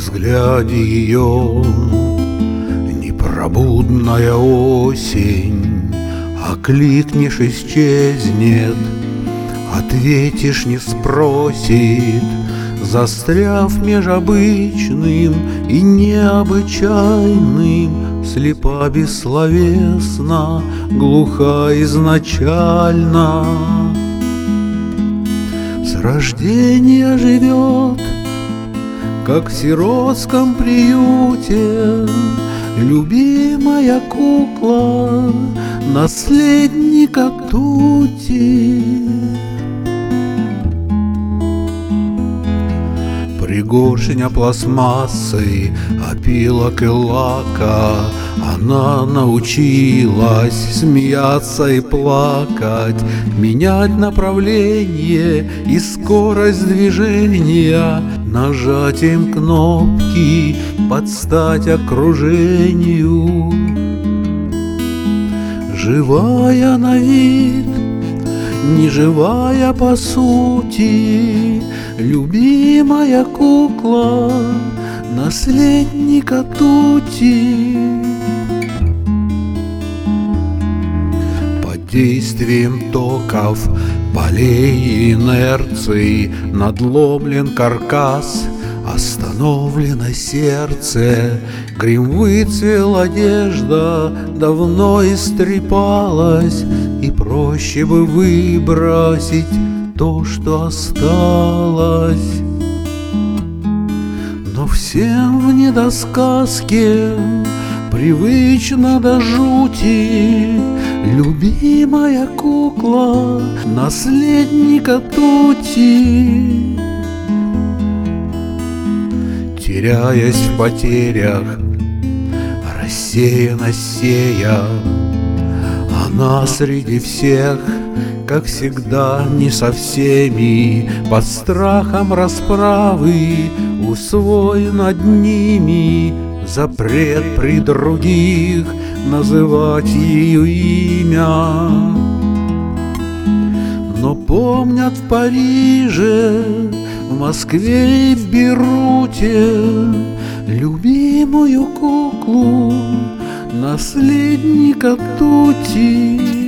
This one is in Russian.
взгляде ее непробудная осень. Окликнешь — исчезнет, ответишь — не спросит, застряв меж обычным и необычайным, слепа бессловесна, глуха изначально. С рождения живет, как в сиротском приюте, любимая кукла наследника Тути. Пригоршня пластмассы, опилок и лака, она научилась смеяться и плакать, менять направление и скорость движения, нажатием кнопки под стать окружению. Живая на вид, неживая по сути, любимая кукла наследника Тути. Под действием токов, полей и инерций надломлен каркас, остановлено сердце, грим выцвел, одежда давно истрепалась, и проще бы выбросить то, что осталось. Но всем в недосказке привычно до жути любимая кукла наследника Тути. Теряясь в потерях, рассеянно сея, она среди всех, как всегда, не со всеми, под страхом расправы усвоен над ними запрет при других называть ее имя. Но помнят в Париже, в Москве и в Бейруте любимую куклу наследника Тути.